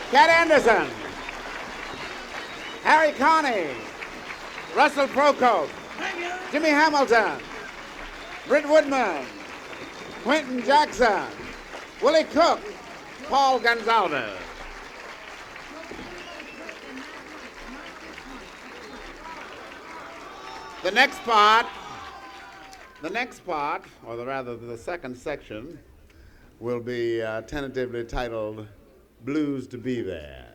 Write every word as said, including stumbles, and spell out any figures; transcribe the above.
Cat Anderson, Harry Carney, Russell Procope, Jimmy Hamilton, Britt Woodman, Quentin Jackson, Willie Cook, Paul Gonzalez. The next part, the next part, or the, rather the second section, will be uh, tentatively titled Blues to Be There.